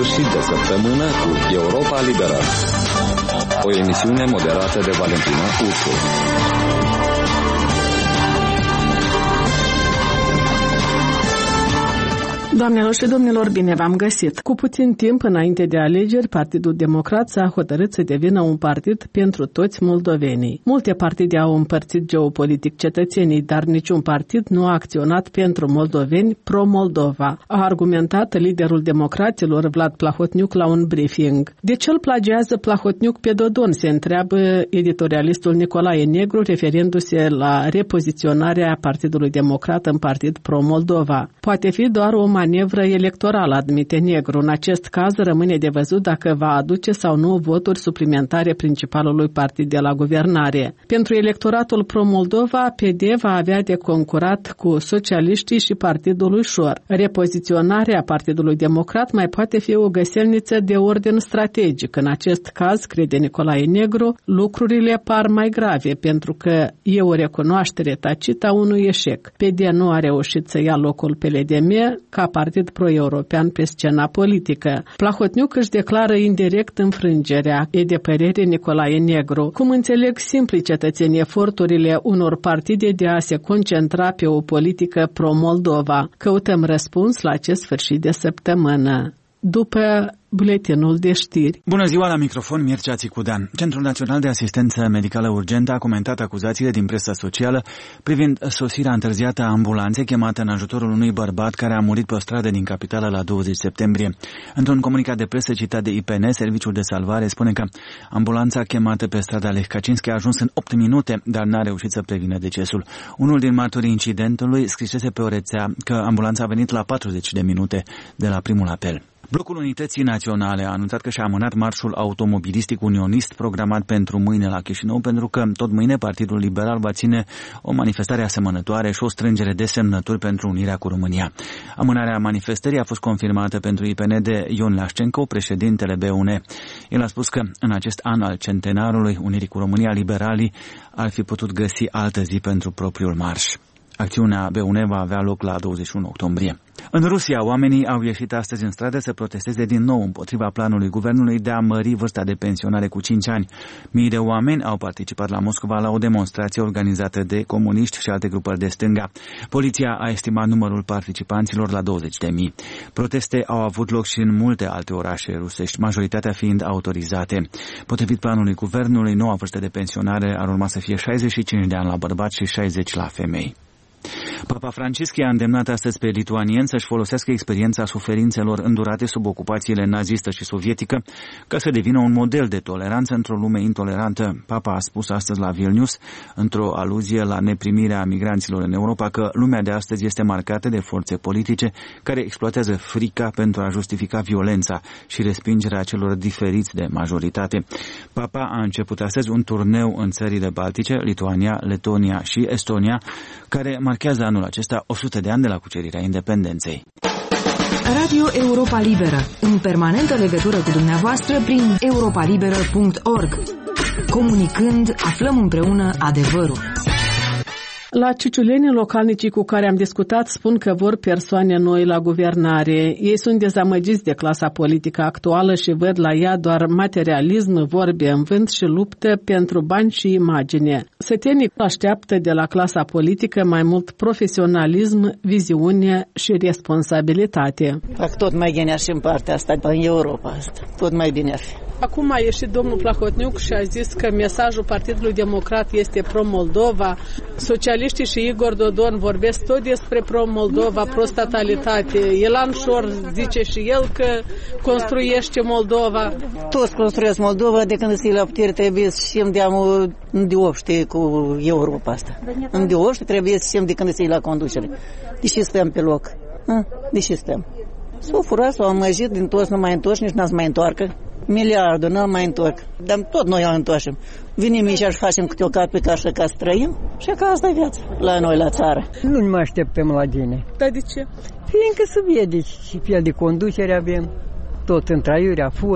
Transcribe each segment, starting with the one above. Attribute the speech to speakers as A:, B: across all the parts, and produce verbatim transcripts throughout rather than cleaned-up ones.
A: sfârșit de săptămână cu Europa Liberă. O emisiune moderată de Valentina Ursu.
B: Doamnelor și domnilor, bine v-am găsit! Cu puțin timp înainte de alegeri, Partidul Democrat s-a hotărât să devină un partid pentru toți moldovenii. Multe partide au împărțit geopolitic cetățenii, dar niciun partid nu a acționat pentru moldoveni pro-Moldova, a argumentat liderul democraților Vlad Plahotniuc la un briefing. De ce îl plagiază Plahotniuc pe Dodon, se întreabă editorialistul Nicolae Negru, referindu-se la repoziționarea Partidului Democrat în partid pro-Moldova. Poate fi doar o manevră electorală, admite Negru. În acest caz rămâne de văzut dacă va aduce sau nu voturi suplimentare principalului partid de la guvernare. Pentru electoratul pro-Moldova, P D va avea de concurat cu socialiștii și Partidul Ușor. Repoziționarea Partidului Democrat mai poate fi o găselniță de ordin strategic. În acest caz, crede Nicolae Negru, lucrurile par mai grave, pentru că e o recunoaștere tacită a unui eșec. P D nu a reușit să ia locul P L D M ca partid pro-european pe scena politică. Plahotniuc își declară indirect înfrângerea. E de părere Nicolae Negru. Cum înțeleg simpli cetățenii eforturile unor partide de a se concentra pe o politică pro-Moldova? Căutăm răspuns la acest sfârșit de săptămână. După buletinul de știri.
C: Bună ziua, la microfon Mircea Țicudean. Centrul Național de Asistență Medicală Urgentă a comentat acuzațiile din presa socială privind sosirea întârziată a ambulanței chemată în ajutorul unui bărbat care a murit pe o stradă din capitală la douăzeci septembrie. Într-un comunicat de presă citat de I P N, Serviciul de Salvare spune că ambulanța chemată pe strada Lech Kaczynski a ajuns în opt minute, dar n-a reușit să prevină decesul. Unul din martorii incidentului scrisese pe o rețea că ambulanța a venit la patruzeci de minute de la primul apel. Blocul Unității Naționale a anunțat că și-a amânat marșul automobilistic unionist programat pentru mâine la Chișinău, pentru că tot mâine Partidul Liberal va ține o manifestare asemănătoare și o strângere de semnături pentru unirea cu România. Amânarea manifestării a fost confirmată pentru I P N de Ion Lașcenco, președintele B U N. El a spus că în acest an al centenarului unirii cu România, liberalii ar fi putut găsi altă zi pentru propriul marș. Acțiunea B U N va avea loc la douăzeci și unu octombrie. În Rusia, oamenii au ieșit astăzi în stradă să protesteze din nou împotriva planului guvernului de a mări vârsta de pensionare cu cinci ani. Mii de oameni au participat la Moscova la o demonstrație organizată de comuniști și alte grupări de stânga. Poliția a estimat numărul participanților la douăzeci de mii. Proteste au avut loc și în multe alte orașe rusești, majoritatea fiind autorizate. Potrivit planului guvernului, noua vârstă de pensionare ar urma să fie șaizeci și cinci de ani la bărbați și șaizeci la femei. Papa Francisc a îndemnat astăzi pe lituanieni să-și folosească experiența suferințelor îndurate sub ocupațiile nazistă și sovietică ca să devină un model de toleranță într-o lume intolerantă. Papa a spus astăzi la Vilnius, într-o aluzie la neprimirea migranților în Europa, că lumea de astăzi este marcată de forțe politice care exploatează frica pentru a justifica violența și respingerea celor diferiți de majoritate. Papa a început astăzi un turneu în țările Baltice, Lituania, Letonia și Estonia, care marchează anul acesta o sută de ani de la cucerirea independenței.
D: Radio Europa Liberă, în permanentă legătură cu dumneavoastră prin europa liberă punct org. Comunicând, aflăm împreună adevărul.
B: La Ciciuleni, localnicii cu care am discutat spun că vor persoane noi la guvernare. Ei sunt dezamăgiți de clasa politică actuală și văd la ea doar materialism, vorbe în vânt și luptă pentru bani și imagine. Sătenii așteaptă de la clasa politică mai mult profesionalism, viziune și responsabilitate.
E: Fac tot mai bine și în partea asta, în Europa asta. Tot mai bine ar fi.
B: Acum a ieșit domnul Plahotniuc și a zis că mesajul Partidului Democrat este pro-Moldova. Socialiștii și Igor Dodon vorbesc tot despre pro-Moldova, pro-statalitate. Elan Șor zice și el că construiește Moldova.
E: Toți construiesc Moldova, de când este la putere trebuie să știm de amul îndeopște cu Europa asta. Îndeopște trebuie să știm de când este la conducere. De ce stăm pe loc? Ha? De ce stăm? S-au furat, s-au amăjit, din toți nu mai întorci, nici n-ați mai întoarcă. Miliardul, nu mai întorc. Dar tot noi îl întoarcem. Vinim aici și facem câte o cape ca să ca să trăim și ca asta e viața la noi, la țară.
F: Nu ne mai așteptăm la bine.
B: Dar de ce?
F: Fiindcă se vede ce fel de conducere avem. Tot întraiurea fură.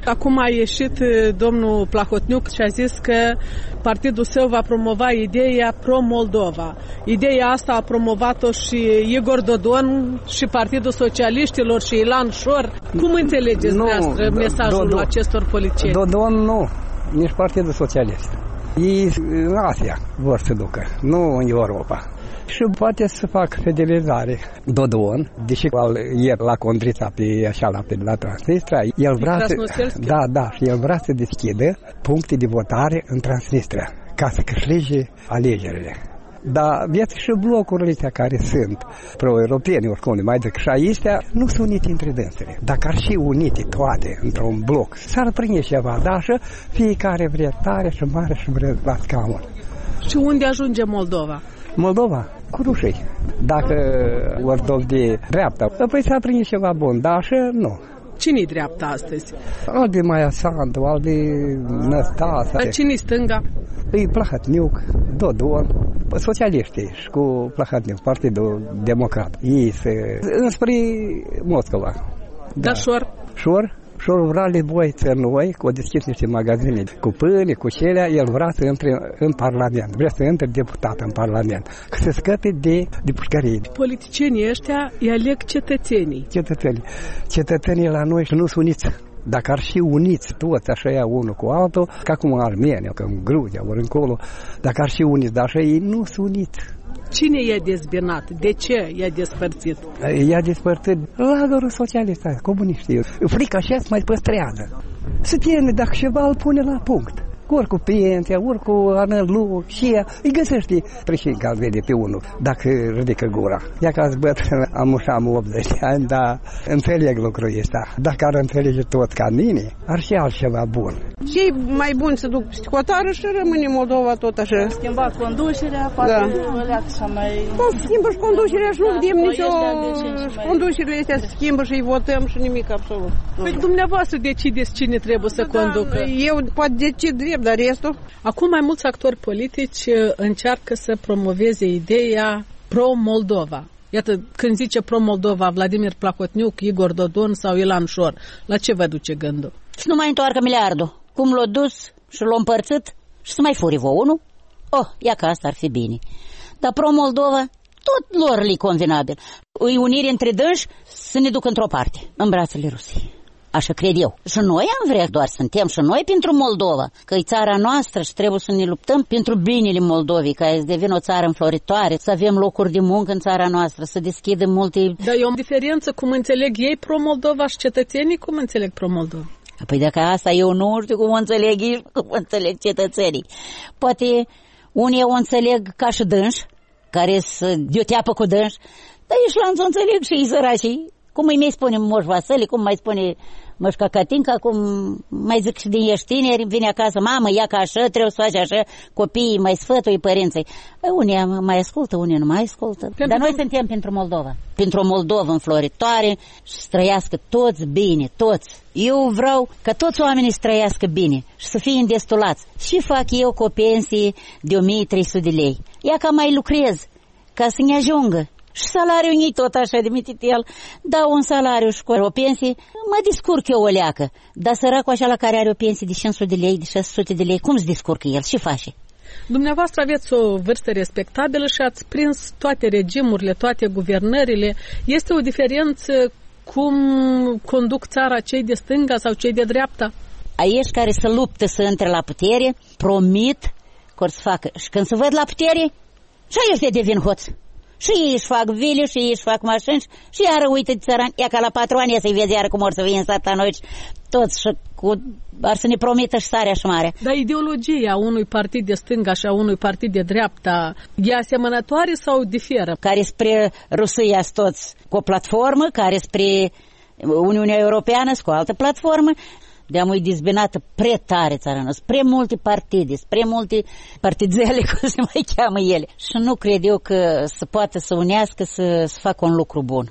B: Acum a ieșit domnul Plahotniuc și a zis că partidul său va promova ideea pro-Moldova. Ideea asta a promovat-o și Igor Dodon și Partidul Socialiștilor și Ilan Șor. Cum înțelegeți dumneavoastră mesajul do, do, acestor politicieni?
F: Dodon nu, nici Partidul Socialist. Ei în Asia vor să ducă, nu în Europa. Și poate să fac fidelizare. Dodon, deși el la Condrița, pe, așa, la, pe, la Transnistria, el vrea să, da, da, și el vrea să deschidă puncte de votare în Transnistria, ca să câștige alegerile. Dar vedeți și blocurile astea care sunt pro-europeni, oricum, mai zic, și aici nu sunt unite între dânsele. Dacă ar fi unite toate într-un bloc, s-ar prinde ceva, da, și fiecare vrea tare și mare și vrea la scaun.
B: Și unde ajunge Moldova?
F: Moldova, cu rușii. Dacă ori dau de dreapta, apoi s-a prins ceva bun, dar așa nu.
B: Cine-i dreapta astăzi?
F: Al de Maia Sandu, al de Năstase.
B: Cine-i stânga?
F: Îi Plahotniuc, Dodon, socialiștii și cu Plahotniuc, Partidul Democrat. Ei se înspre Moscova.
B: Dar Șor?
F: Șor? Șorul vrea voi noi, cu o deschis niște magazine cu pâine, cu celea, el vrea să intre în Parlament, vrea să intre deputat în Parlament, că se scăpe de, de pușcărie.
B: Politicienii ăștia îi aleg cetățenii.
F: Cetățenii. Cetățenii la noi nu sunt uniți. Dacă ar fi uniți toți așa ea unul cu altul, ca cum în Armenia, ca în Gruzia, ori încolo, dacă ar fi uniți, dar așa ei nu sunt uniți.
B: Cine i-a dezbinat? De ce i-a despărțit?
F: I-a despărțit lagărul socialist, comuniștii. Frica așa se mai păstrează. Să tiene, dacă ceva îl pune la punct. Ori cu pensia, ori cu anălu, și ea îi găsește președinte al vede pe unul, dacă ridică gura. Ia că azi bătrân, am ușam optzeci de ani, dar înțeleg lucrul ăsta. Dacă ar înțelege tot ca mine, ar fi altceva bun.
G: Și mai bun să duc psihotară și rămâne Moldova tot așa.
H: Schimba conducerea, poate
G: da.
H: Așa mai...
G: Tot schimbă și conducerea și nu vedem nicio... Conducerile astea se schimbă și îi votăm și nimic absolut.
B: Păi dumneavoastră decideți cine trebuie să
G: da,
B: conducă.
G: Eu poate decid drept, dar restul...
B: Acum mai mulți actori politici încearcă să promoveze ideea pro-Moldova. Iată, când zice pro-Moldova Vladimir Plahotniuc, Igor Dodon sau Ilan Șor, la ce vă duce gândul?
I: Să nu mai întoarcă miliardul. Cum l-a dus și l-a împărțit și să mai furi vouă, nu? Oh, ia că asta ar fi bine. Dar pro-Moldova, tot lor li convenabil. Îi unire între dânși să ne duc într-o parte, în brațele Rusiei. Așa cred eu. Și noi am vrea doar suntem și noi pentru Moldova, că e țara noastră și trebuie să ne luptăm pentru binele Moldovei, ca să devină o țară înfloritoare, să avem locuri de muncă în țara noastră, să deschidem multe...
B: Dar e o diferență cum înțeleg ei pro-Moldova și cetățenii cum înțeleg pro-Moldova.
I: Păi dacă asta eu nu știu cum o înțeleg ei și cum înțeleg cetățenii. Poate unii o înțeleg ca și dânși, care să de o teapă cu dânși, dar ești la o înțeleg și ei săracii. Cum îi mai spune Moș Vasile, cum mai spune Mășca Catinca, cum mai zic și din ești tineri, vine acasă, mamă, ia ca așa, trebuie să faci așa, copiii mai sfătui părinții. Unii mai ascultă, unii nu mai ascultă. Pentru Dar noi suntem pentru Moldova. Pentru o Moldovă înfloritoare și să trăiască toți bine, toți. Eu vreau ca toți oamenii să trăiască bine și să fie îndestulați. Și fac eu cu o pensie de o mie trei sute de lei. Ia ca mai lucrez, ca să ne ajungă. Și salariul nu-i tot așa de mititel. Dau un salariu și cu o pensie, mă descurc eu o leacă. Dar săracul așa la care are o pensie de cinci sute de lei, de șase sute de lei, cum se descurcă el? Ce face?
B: Dumneavoastră aveți o vârstă respectabilă și ați prins toate regimurile, toate guvernările. Este o diferență cum conduc țara cei de stânga sau cei de dreapta?
I: Aici care se luptă să intre la putere, promit că or să facă. Și când se văd la putere, și ăștia devin hoți. Și ei își fac vile, și ei își fac mașini, și iară uită de țărani. Ia ca la patru ani să-i vezi iară cum or să fie în sat la noi toți și cu, ar să ne promită și sarea și mare.
B: Dar ideologia unui partid de stânga și a unui partid de dreapta e asemănătoare sau diferă?
I: Care spre Rusia sunt toți cu o platformă, care spre Uniunea Europeană sunt cu o altă platformă. De-am e dezbinată pre tare țara noastră, spre multe partide, spre multe partidele, cum se mai cheamă ele. Și nu cred eu că se poate să unească să, să facă un lucru bun.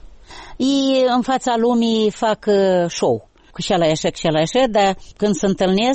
I: Ei în fața lumii fac uh, show, cu și ala așa, cu și ala așa, dar când se întâlnesc,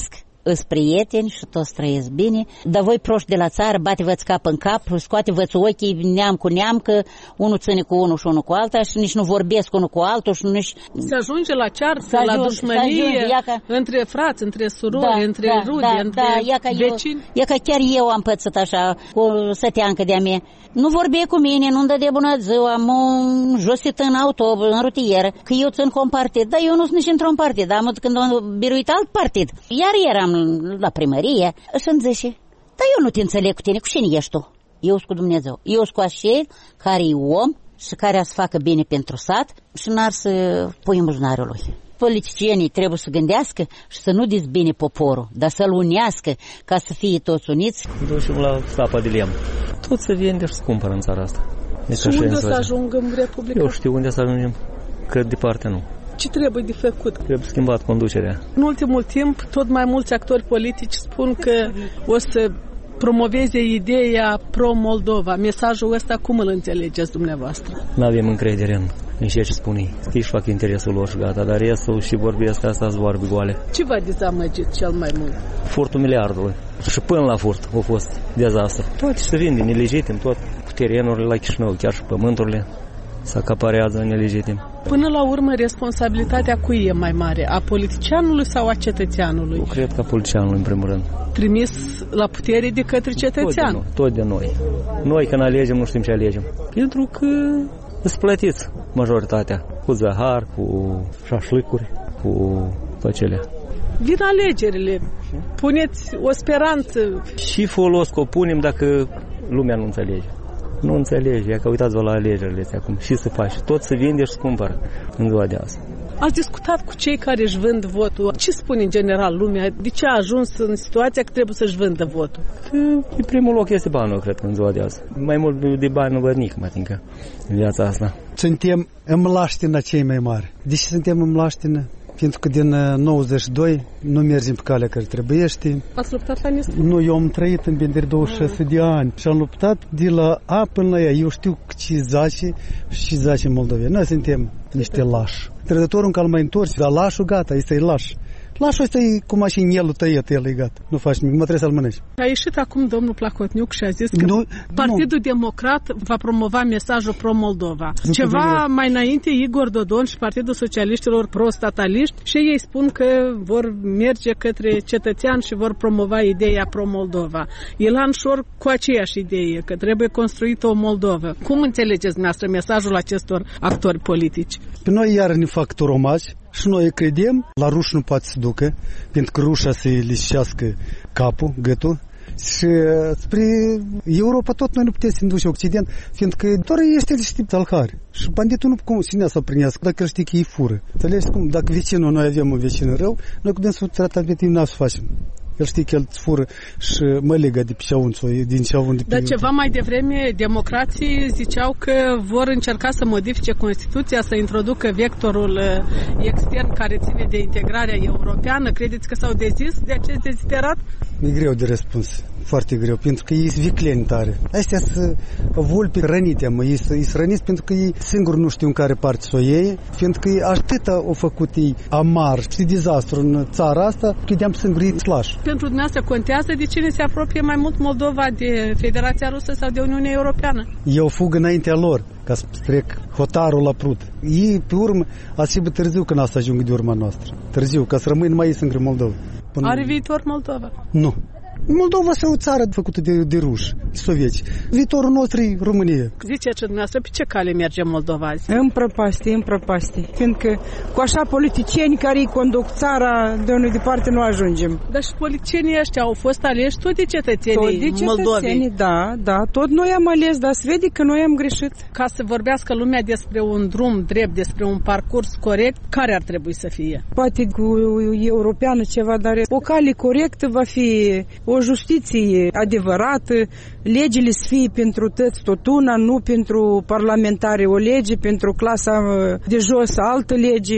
I: îs prieteni și toți trăiesc bine, dar voi proști de la țară, bate-vă-ți cap în cap, scoate-vă-ți ochii neam cu neam, că unul ține cu unul și unul cu alta și nici nu vorbesc unul cu altul și nici...
B: Se ajunge la ceartă, la dușmănie, ca... între frați, între surori, da, între
I: da,
B: rude,
I: da,
B: între
I: da, ia ca
B: vecini.
I: Eu, ia ca chiar eu am pățit așa, cu săteancă de-a mea. Nu vorbie cu mine, nu-mi dă de bună ziua, m-a josit în auto, în rutieră, că eu țin cu un partid. Dar eu nu sunt nici într-un partid, am când am biruit alt partid. Iar eram la primărie și îmi zice, dar eu nu te înțeleg cu tine, cu cine ești tu? Eu sunt cu Dumnezeu. Eu sunt cu așa care e om și care a să facă bine pentru sat și n-ar să pui în buzunarul lui. Politicienii trebuie să gândească și să nu dezbine poporul, dar să-l unească ca să fie toți uniți.
J: Ducem la sapa de lemn. Tot se vinde și se cumpără în țara asta.
B: Și unde să ajungă în Republica?
J: Eu știu unde să ajungem, că departe nu.
B: Ce trebuie de făcut?
J: Trebuie schimbat conducerea.
B: În ultimul timp, tot mai mulți actori politici spun că o să promoveze ideea pro-Moldova. Mesajul ăsta cum îl înțelegeți dumneavoastră?
J: Nu avem încredere în, în ceea ce spun ei. Ei își fac interesul lor și gata, dar restul și vorbesc asta, sunt vorbe goale.
B: Ce v-a dezamăgit cel mai mult?
J: Furtul miliardului. Și până la furt a fost dezastru. Toate se vinde nelegitim, tot cu terenurile la Chișinău, chiar și pământurile se acaparează nelegitim.
B: Până la urmă, responsabilitatea cui e mai mare? A politicianului sau a cetățeanului?
J: Eu cred că a politicianului, în primul rând.
B: Trimis la putere de către cetățean.
J: Tot de, tot de noi. Noi când alegem, nu știm ce alegem. Pentru că îți plătiți majoritatea. Cu zahar, cu șașlicuri, cu toate acelea.
B: Vin alegerile. Puneți o speranță.
J: Și folos că o punem dacă lumea nu înțelege. Nu înțelege, că uitați-vă la alegerile astea acum. Și se face. Tot se vinde și se cumpără în ziua de azi.
B: Ați discutat cu cei care își vând votul. Ce spune în general lumea? De ce a ajuns în situația că trebuie să-și vândă votul?
J: Că pe primul loc este banul, cred, în ziua de azi. Mai mult de bani nu văd nici, mă tincă, în viața asta.
K: Suntem în mlaștină cei mai mari. De ce suntem în mlaștină? Pentru că din nouăzeci și doi nu mergem pe calea care trebuiește.
B: Ați luptat la Nistru?
K: Nu, eu am trăit în Bender douăzeci și șase de ani și am luptat de la A până la ea. Eu știu ce zace și zace Moldovia. Noi suntem niște lași. Trădătorul încă îl mai întorci, dar lașul gata, este laș. Lașul ăsta e cu mașinelul tăiet, el e gata. Nu faci nimic, mă trebuie să-l mănânci.
B: A ieșit acum domnul Placotniuc și a zis că nu, Partidul nu. Democrat va promova mesajul pro-Moldova. Nu Ceva mai înainte, Igor Dodon și Partidul Socialiștilor pro-stataliști și ei spun că vor merge către cetățean și vor promova ideea pro-Moldova. Ilan Șor cu aceeași idee, că trebuie construită o Moldovă. Cum înțelegeți dumneavoastră mesajul acestor actori politici?
K: Pe noi iar ne fac turomazi. Și noi credem, la ruși nu poate să ducă, pentru că rușa să-i lișească capul, gâtul. Și spre Europa tot noi nu putem să ne duce Occident, fiindcă doar este niște talhari. Și banditul nu cum să să prinească, dacă el știe că îi fură. Înțelegi cum? Dacă vecinul, noi avem un vecin rău, noi putem să trata pe timp, n-am să facem. El știe că el îți fură și mă legă de pe șaunțul, din șaun de pe...
B: Dar ceva mai devreme, democrații ziceau că vor încerca să modifice Constituția, să introducă vectorul extern care ține de integrarea europeană. Credeți că s-au dezis de acest deziderat?
K: E greu de răspuns, foarte greu, pentru că ei sunt vicleni tare. Astea sunt vulpi rănite, mă, ei sunt răniți pentru că ei singuri nu știu în care parte să o iei, fiindcă atâta au făcut ei amar și dezastru în țara asta, că i-am singuri slași.
B: Pentru dumneavoastră contează de cine se apropie mai mult Moldova, de Federația Rusă sau de Uniunea Europeană?
K: Eu fug înaintea lor, ca să trec hotarul la prut. Ei, pe urmă, ați și târziu când asta ajungă de urma noastră. Târziu, ca să rămâi numai ei singuri Moldova.
B: Până... Are viitor Moldova?
K: Nu. Moldova este o țară făcută de, de ruși, de sovieti. Viitorul nostru e România.
B: Ziceți dumneavoastră, pe ce cale merge Moldova azi?
L: În prăpastie, în prăpastie. Fiindcă cu așa politicieni care îi conduc țara, de unui departe nu ajungem.
B: Dar și politicienii ăștia au fost aleși tot de cetățenii
L: tot de cetățenii,
B: Moldovei.
L: Da, da, tot noi am ales, dar se vede că noi am greșit.
B: Ca să vorbească lumea despre un drum drept, despre un parcurs corect, care ar trebui să fie?
L: Poate cu europeană ceva, dar o cale corectă va fi o justiție adevărată, legile să fie pentru toți tot una, nu pentru parlamentari o lege, pentru clasa de jos altă lege.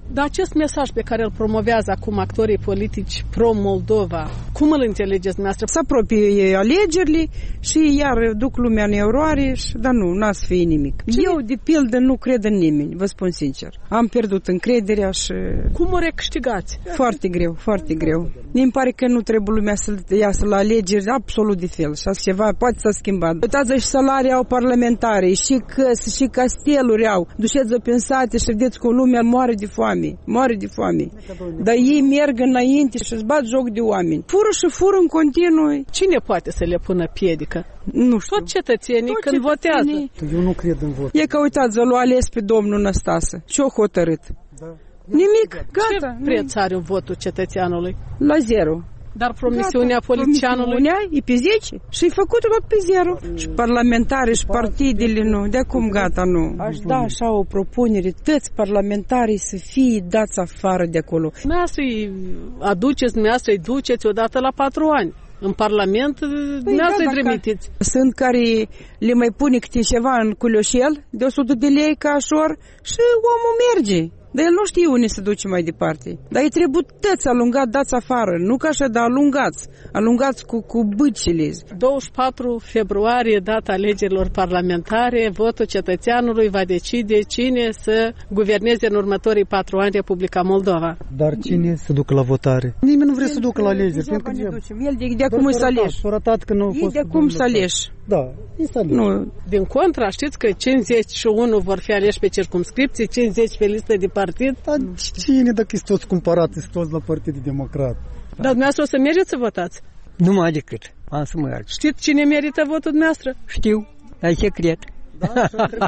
B: Dar acest mesaj pe care îl promovează acum actorii politici pro-Moldova, cum îl înțelegeți dumneavoastră?
L: Să apropie alegerile și iar duc lumea în eroare, și, dar nu, n-a să fie nimic. Cine? Eu, de pildă, nu cred în nimeni, vă spun sincer. Am pierdut încrederea și...
B: Cum o recâștigați?
L: Foarte greu, foarte greu. Mi pare că nu trebuie lumea să iasă la alegeri absolut de fel. Și așa ceva poate să schimba. Uitați și salarii au parlamentare, și căsi, și casteluri au. Duceți-o pe sate și vedeți că lumea moare de foame. Moare de foame. Dar ei merg înainte și își bat joc de oameni. Fură și fură în continuu.
B: Cine poate să le pună piedică?
L: Nu știu.
B: Tot cetățenii
L: Tot
B: când
L: cetățenii.
B: votează.
K: Eu nu cred în vot.
L: E că uitați, l-a ales pe domnul Năstase. Ce-o hotărât? Da. Nimic, gata.
B: Ce preț are votul cetățeanului?
L: La zero.
B: Dar promisiunea politicianului?
L: Promisiunea e pe zece și e făcută tot pe zero. Și parlamentari și partidele nu. De acum gata, nu. Aș da așa o propunere. Toți parlamentarii să fie dați afară de acolo.
B: Dumneavoastră îi aduceți, dumneavoastră îi duceți odată la patru ani. În Parlament, dumneavoastră îi trimiteți.
L: Sunt care le mai pune câte ceva în culoșel de o sută de lei ca așor și omul merge. Dar el nu știe unde se duce mai departe. Dar îi trebuie tăți alungat, dați afară. Nu ca așa, dar alungați. Alungați cu, cu bâcile.
B: douăzeci și patru februarie, data alegerilor parlamentare, votul cetățeanului va decide cine să guverneze în următorii patru ani Republica Moldova.
K: Dar cine se ducă la votare? Nimeni nu vrea să ducă la alegeri.
L: El de, de acum îi să aleși.
K: Ei
L: de acum să aleși.
K: Da,
L: nu.
B: Din contra, știți că cincizeci și unu vor fi aleși pe circumscripții, cincizeci pe listă de partid.
K: Dar cine dacă sunt toți cumpărați, sunt toți la Partidul Democrat?
B: Dar dumneavoastră o să mergeți să votați?
F: Nu mai decât, am să merg.
B: Știți cine merită votul dumneavoastră?
F: Știu, dar e secret.
K: Da,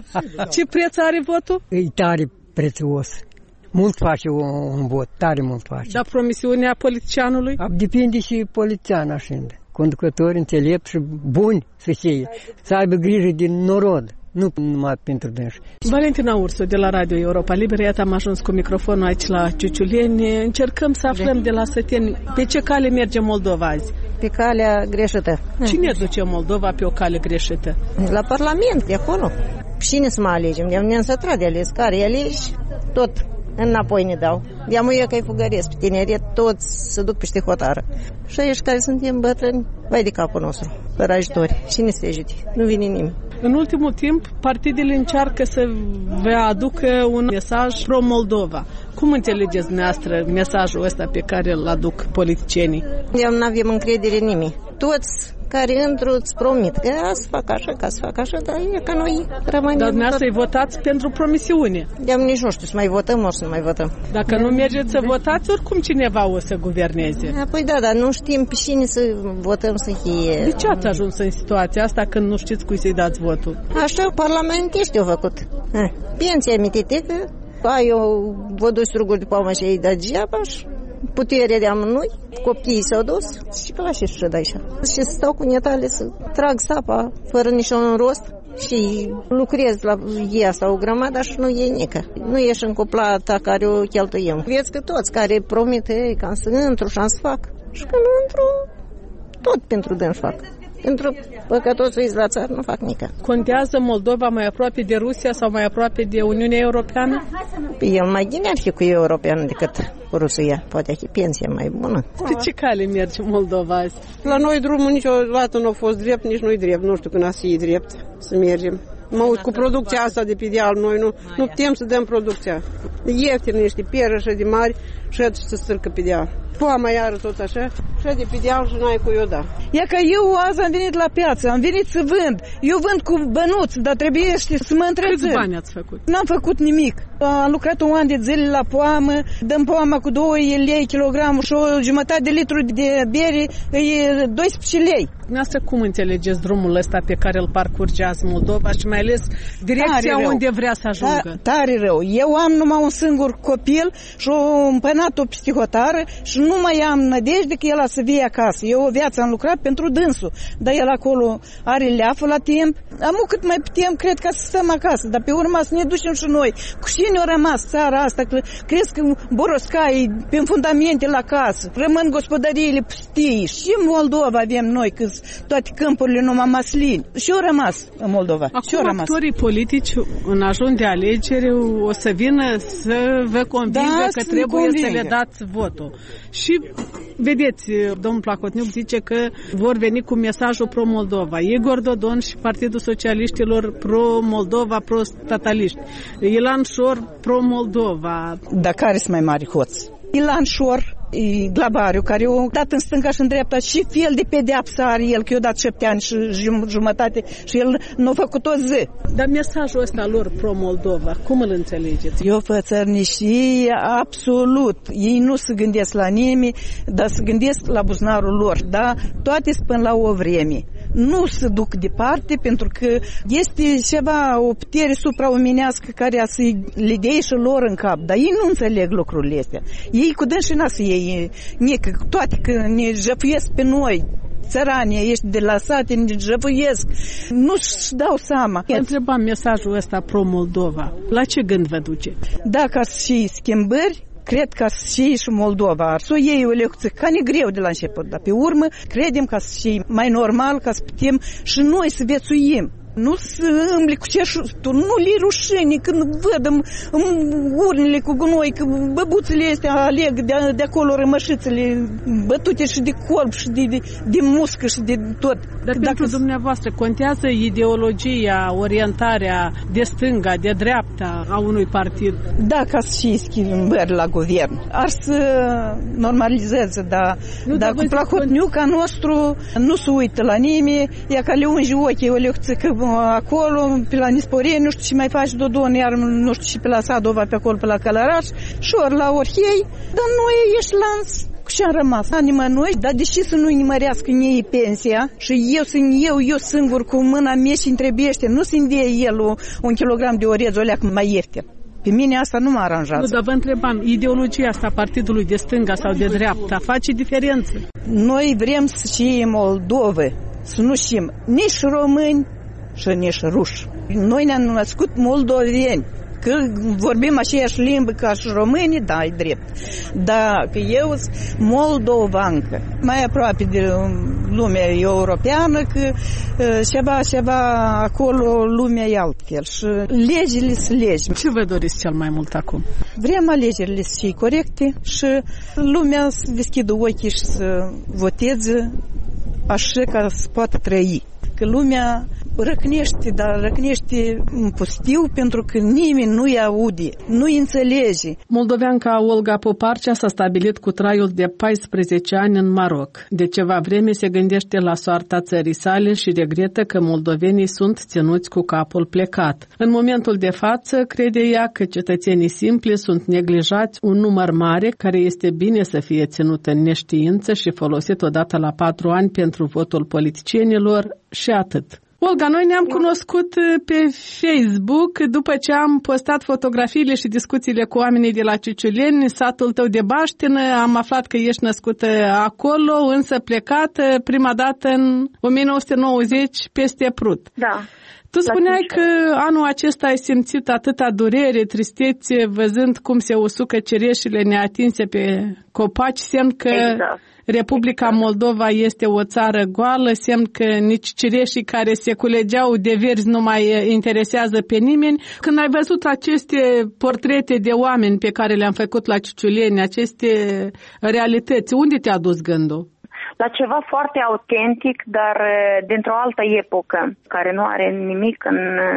B: ce preț are votul?
F: E tare prețios. Mult face un vot, tare mult face.
B: Dar promisiunea politicianului?
F: Depinde și politician așa. Conducători înțelepți și buni să fie, să aibă grijă de norod, nu numai pentru dânși.
B: Valentina Ursu de la Radio Europa Liberă, iată am ajuns cu microfonul aici la Ciuciuleni. Încercăm să aflăm de la săteni pe ce cale merge Moldova azi.
M: Pe calea greșită.
B: Cine duce Moldova pe o cale greșită?
M: La Parlament, de acolo. Cine să mă alegem? Ne-am sătrat de ales. Care alegi? Tot. Înapoi ne dau. De-am uia că-i fugăresc pe tineret, toți se duc peste hotară. Și aici care suntem bătrâni, vai de capul nostru, fără ajutori. Cine se ajute? Nu vine nimeni.
B: În ultimul timp, partidele încearcă să vă aducă un mesaj pro-Moldova. Cum înțelegeți dumneavoastră mesajul ăsta pe care îl aduc politicienii?
M: Eu nu avem încredere în nimeni. Toți care într-o îți promit că să fac așa, ca să fac așa, dar e ca noi rămânem.
B: Dar dumneavoastră îi votați pentru promisiune.
M: De-am nici nu știu să mai votăm, ori să nu mai votăm.
B: Dacă nu mergeți să votați, oricum cineva o să guverneze.
M: Păi da, dar nu știm pe cine să votăm să fie.
B: De ce ați ajuns în situația asta când nu știți cui să-i dați votul?
M: Așa, parlamentiști au făcut. Pensia mititecă, ai eu vă duci struguri de palmă și ei dat geaba și puterea de amândoi, copiii s-au dus și pe la ce să dai așa. Și stau cu netale să trag sapa fără niciun rost și lucrez la ea sau o grămadă și nu e nică. Nu ieși în cupla ta care o cheltuiem. Vezi că toți care promite ca să intru și am să fac și că nu intru, tot pentru dâns fac. Pentru păcătosul la țară nu fac nică.
B: Contează Moldova mai aproape de Rusia sau mai aproape de Uniunea Europeană?
M: El mai bine ar fi cu Europeană decât cu Rusia. Poate fi pensia mai bună.
B: Pe ce cale merge Moldova azi?
G: La noi drumul niciodată nu a fost drept, nici nu-i drept. Nu știu când a să fie drept să mergem. Mă uit cu producția asta de pe deal. Noi nu, nu putem să dăm producția. Ieftin niște piere așa de mari și atunci să stârcă pe deal. Poama iară tot așa și de pe deal și n-ai cu eu da.
L: E că eu azi am venit la piață, am venit să vând. Eu vând cu bănuți, dar trebuie să mă întrețin.
B: Câți bani ați făcut?
L: N-am făcut nimic. Am lucrat un an de zile la poamă, dăm poama cu două lei kilogramul și o jumătate de litru de bere e doisprezece lei.
B: Dumneavoastră cum înțelegeți drumul ăsta pe care îl parcurge azi Moldova și mai ales direcția unde vrea să ajungă?
L: Ta, tare rău. Eu am numai un singur copil și o împănat terminat-o psihotară și nu mai am nădejde că el a să vie acasă. Eu o viață am lucrat pentru dânsul, dar el acolo are leafă la timp. Am cât mai putem, cred, ca să stăm acasă, dar pe urmă să ne ducem și noi. Cu cine a rămas țara asta? Crezi că boroscai pe fundamente la casă, rămân gospodăriile pustii. Și în Moldova avem noi, că toate câmpurile numai maslini. Și au rămas în Moldova.
B: Acum actorii politici, în ajun de alegeri, o să vină să vă convingă da, că trebuie convingă. să le dați votul. Și vedeți, domnul Plahotniuc zice că vor veni cu mesajul pro-Moldova. Igor Dodon și Partidul Socialiștilor pro-Moldova, pro-stataliști. Ilan Șor pro-Moldova.
L: Dar care sunt mai mari hoți? Ilan Șor, Glabariu, care a dat în stânga și în dreapta și fel de pedeapsă are el, că i-a dat șapte ani și jumătate și el n-a făcut o zi.
B: Dar mesajul ăsta lor pro-Moldova, cum îl înțelegeți?
L: Eu fățărniși, ei absolut, ei nu se gândesc la nimeni, dar se gândesc la buzunarul lor, da? Toate spun la o vreme. Nu se duc departe pentru că este ceva, o putere supraomenească care să le dea și lor în cap, dar ei nu înțeleg lucrurile astea. Ei cu dâns și n-a să iei nică, toate că ne jăfuiesc pe noi, țăranii, ești de la sate, ne jăfuiesc, nu-și dau seama.
B: Vă întrebam mesajul ăsta pro-Moldova, la ce gând vă duce?
L: Dacă și schimbări, cred că și și Moldova ar să o iei o lecție, ca ne greu de la început, dar pe urmă credem că și mai normal ca să putem și noi să viețuim. Nu să îmbli cu ceșutul, nu li rușine când văd în, în urnele cu gunoi, că băbuțele astea aleg de, de acolo rămășițele bătute și de colb și de, de, de muscă și de tot.
B: Dar Dacă pentru dumneavoastră contează ideologia, orientarea de stânga, de dreapta a unui partid?
L: Da, ca și schimbări la guvern. Ar să normalizeze, dar nu, dar cu Plahotniuca nostru nu se uită la nimeni, e ca le ungi ochii o lecție că acolo, pe la Nisporeni, nu știu ce mai faci Dodon, iar nu știu și pe la Sadova, pe acolo, pe la Călăraș, și ori la Orhei, dar noi ești lans. Cu ce am rămas? Nimănui, dar deși să nu-i nimărească niei pensia și eu sunt eu, eu singur cu mâna mea și întrebește, nu să-mi dea el o, un kilogram de orez, o leacă mai ieftin. Pe mine asta nu mă aranjează.
B: Nu, dar vă întrebam, ideologia asta partidului de stânga sau de dreapta face diferență?
L: Noi vrem să știm Moldova, să nu știm nici români și nici ruși. Noi ne-am născut moldoveni. Că vorbim aceeași limbă ca și românii, da, e drept. Dar că eu sunt moldovancă, mai aproape de lumea europeană, că ceva, ceva acolo lumea e altfel. Și legile sunt legi.
B: Ce vă doriți cel mai mult acum?
L: Vrem alegerile să fie corecte și lumea să deschidă ochii și să voteze așa ca să poată trăi. Că lumea răcnește, dar răcnește în pustiu pentru că nimeni nu-i aude, nu-i înțelege.
B: Moldoveanca Olga Poparcea s-a stabilit cu traiul de paisprezece ani în Maroc. De ceva vreme se gândește la soarta țării sale și regretă că moldovenii sunt ținuți cu capul plecat. În momentul de față, crede ea că cetățenii simpli sunt neglijați un număr mare care este bine să fie ținut în neștiință și folosit odată la patru ani pentru votul politicienilor și atât. Olga, noi ne-am cunoscut pe Facebook după ce am postat fotografiile și discuțiile cu oamenii de la Ciuciuleni, satul tău de Baștină. Am aflat că ești născută acolo, însă plecată prima dată în o mie nouă sute nouăzeci peste Prut.
N: Da.
B: Tu spuneai că anul acesta ai simțit atâta durere, tristețe, văzând cum se usucă cireșile neatinse pe copaci, semn că exact. Republica Moldova este o țară goală, semn că nici cireșii care se culegeau de verzi nu mai interesează pe nimeni. Când ai văzut aceste portrete de oameni pe care le-am făcut la Ciuciuleni, aceste realități, unde te-a dus gândul?
N: La ceva foarte autentic, dar dintr-o altă epocă, care nu are nimic în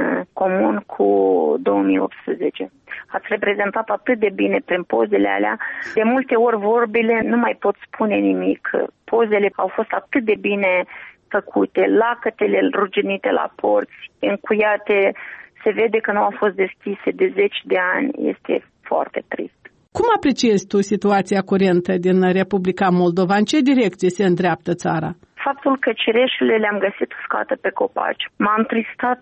N: comun cu două mii optsprezece. Ați reprezentat atât de bine prin pozele alea. De multe ori vorbile nu mai pot spune nimic. Pozele au fost atât de bine făcute, lacătele ruginite la porți, încuiate, se vede că nu au fost deschise de zeci de ani. Este foarte trist.
B: Cum apreciezi tu situația curentă din Republica Moldova? În ce direcție se îndreaptă țara?
N: faptul că cireșele le-am găsit uscate pe copaci. M-a întristat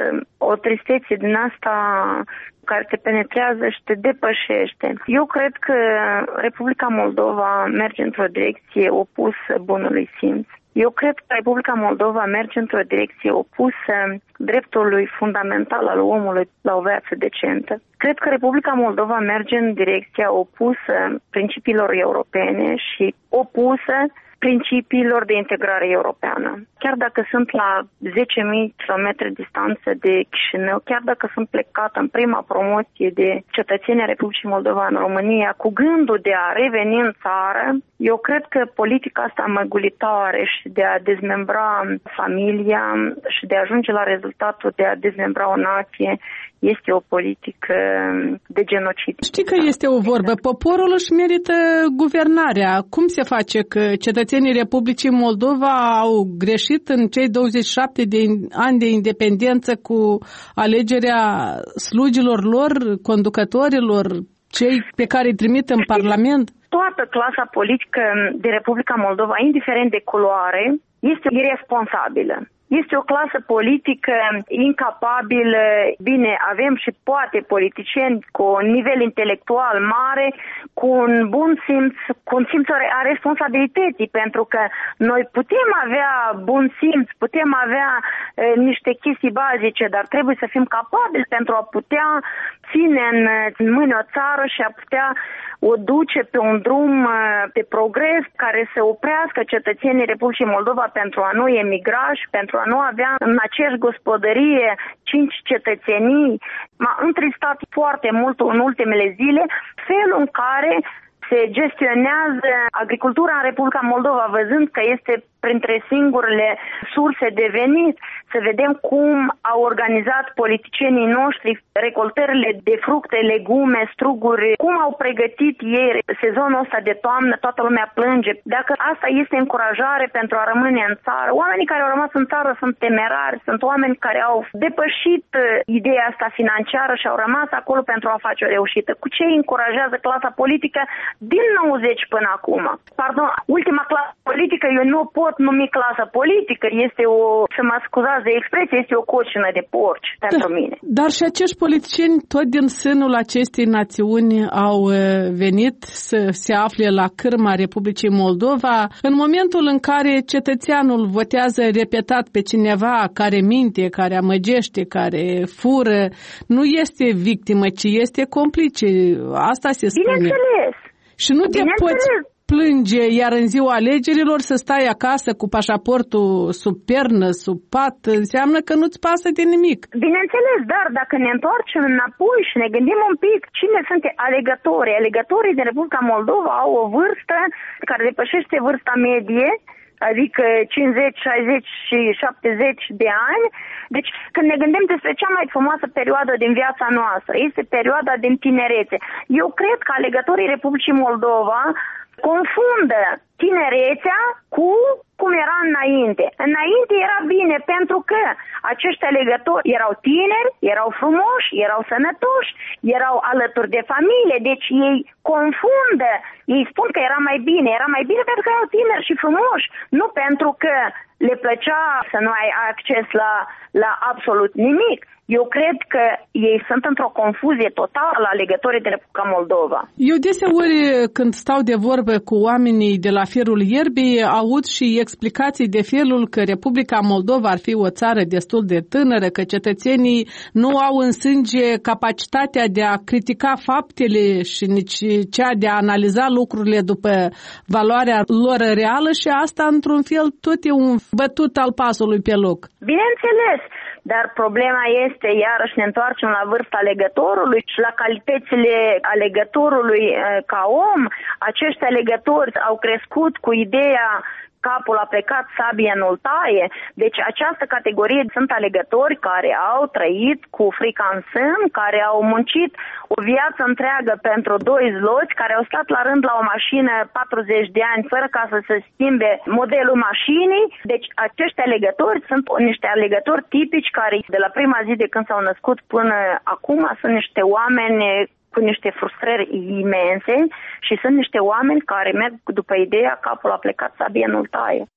N: o tristețe din asta care te penetrează și te depășește. Eu cred că Republica Moldova merge într-o direcție opusă bunului simț. Eu cred că Republica Moldova merge într-o direcție opusă dreptului fundamental al omului la o viață decentă. Cred că Republica Moldova merge în direcția opusă principiilor europene și opusă principiilor de integrare europeană. Chiar dacă sunt la zece mii de kilometri distanță de Chișinău, chiar dacă sunt plecată în prima promoție de cetățenii Republicii Moldova în România cu gândul de a reveni în țară, eu cred că politica asta măgulitoare și de a dezmembra familia și de a ajunge la rezultatul de a dezmembra o nație este o politică de genocid.
B: Știi că este o vorbă, poporul își merită guvernarea. Cum se face că cetățenii Republicii Moldova au greșit în cei douăzeci și șapte de ani de independență cu alegerea slugilor lor, conducătorilor, cei pe care îi trimit în Parlament?
N: Toată clasa politică de Republica Moldova, indiferent de culoare, este irresponsabilă. Este o clasă politică incapabilă. Bine, avem și poate politicieni cu un nivel intelectual mare, cu un bun simț, cu un simț a responsabilității, pentru că noi putem avea bun simț, putem avea e, niște chestii bazice, dar trebuie să fim capabili pentru a putea ține în, în mâini o țară și a putea o duce pe un drum de progres care să oprească cetățenii Republicii Moldova pentru a nu emigra și pentru a nu avea în aceeași gospodărie cinci cetățenii. M-a întristat foarte mult în ultimele zile felul în care se gestionează agricultura în Republica Moldova, văzând că este printre singurele surse de venit, să vedem cum au organizat politicienii noștri recoltările de fructe, legume, struguri, cum au pregătit ei sezonul ăsta de toamnă, toată lumea plânge. Dacă asta este încurajare pentru a rămâne în țară, oamenii care au rămas în țară sunt temerari, sunt oameni care au depășit ideea asta financiară și au rămas acolo pentru a face o reușită. Cu ce încurajează clasa politică din nouăzeci până acum? Pardon, ultima clasă politică eu nu pot numi clasă politică, este o, să mă scuzați de expresie, este o cocină de porci da, pentru mine.
B: Dar și acești politicieni tot din sânul acestei națiuni au venit să se afle la cârma Republicii Moldova. În momentul în care cetățeanul votează repetat pe cineva care minte, care amăgește, care fură, nu este victimă, ci este complice. Asta se spune.
N: Bineînțeles.
B: Și nu te poți plânge, iar în ziua alegerilor să stai acasă cu pașaportul sub pernă, sub pat, înseamnă că nu-ți pasă de nimic.
N: Bineînțeles, dar dacă ne întoarcem înapoi și ne gândim un pic cine sunt alegătorii, alegătorii din Republica Moldova au o vârstă care depășește vârsta medie, adică cincizeci, șaizeci și șaptezeci de ani. Deci când ne gândim despre cea mai frumoasă perioadă din viața noastră, este perioada din tinerețe. Eu cred că alegătorii Republicii Moldova confundă tinerețea cu cum era înainte. Înainte era bine pentru că acești alegători erau tineri, erau frumoși, erau sănătoși, erau alături de familie, deci ei confundă, ei spun că era mai bine, era mai bine pentru că erau tineri și frumoși, nu pentru că le plăcea să nu ai acces la, la absolut nimic. Eu cred că ei sunt într-o confuzie totală la alegătorii de Republica Moldova.
B: Eu deseori când stau de vorbă cu oamenii de la firul ierbii, aud și explicații de felul că Republica Moldova ar fi o țară destul de tânără, că cetățenii nu au în sânge capacitatea de a critica faptele și nici cea de a analiza lucrurile după valoarea lor reală și asta, într-un fel, tot e un bătut al pasului pe loc.
N: Bineînțeles, dar problema este, iarăși ne întoarcem la vârsta alegătorului și la calitățile alegătorului ca om. Acești alegători au crescut cu ideea capul a plecat, sabie nu-l taie. Deci această categorie sunt alegători care au trăit cu frica în sân, care au muncit o viață întreagă pentru doi zloți, care au stat la rând la o mașină patruzeci de ani fără ca să se schimbe modelul mașinii. Deci acești alegători sunt niște alegători tipici care de la prima zi de când s-au născut până acum sunt niște oameni cu niște frustrări imense și sunt niște oameni care merg după ideea capul a plecat, sabie nu-l taie.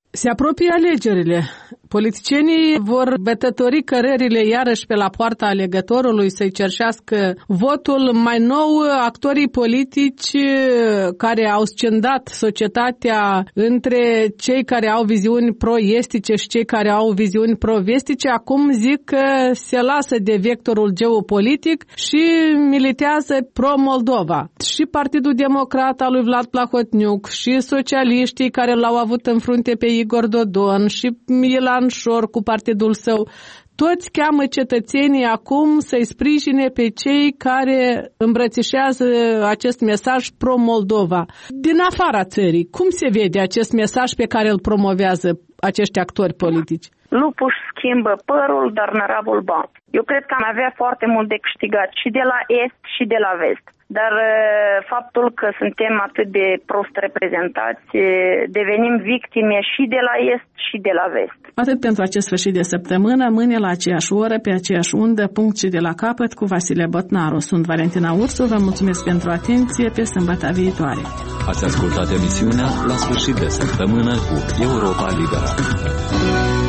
B: Se apropie alegerile. Politicienii vor bătători cărările iarăși pe la poarta alegătorului să-i cerșească votul. Mai nou, actorii politici care au scendat societatea între cei care au viziuni pro-estice și cei care au viziuni pro-vestice, acum zic că se lasă de vectorul geopolitic și militează pro-Moldova. Și Partidul Democrat al lui Vlad Plahotniuc și socialiștii care l-au avut în frunte pe Igor Dodon și Ilan Șor cu partidul său, toți cheamă cetățenii acum să-i sprijine pe cei care îmbrățișează acest mesaj pro-Moldova. Din afara țării, cum se vede acest mesaj pe care îl promovează acești actori politici?
N: Lupul își schimbă părul, dar năravul bat. Eu cred că am avea foarte mult de câștigat și de la est și de la vest. Dar faptul că suntem atât de prost reprezentați, devenim victime și de la est și de la vest.
B: Atât pentru acest sfârșit de săptămână, mâine la aceeași oră, pe aceeași undă, punct și de la capăt, cu Vasile Botnaru. Sunt Valentina Ursu, vă mulțumesc pentru atenție, pe sâmbătă viitoare.
A: Ați ascultat emisiunea La sfârșit de săptămână cu Europa Liberă.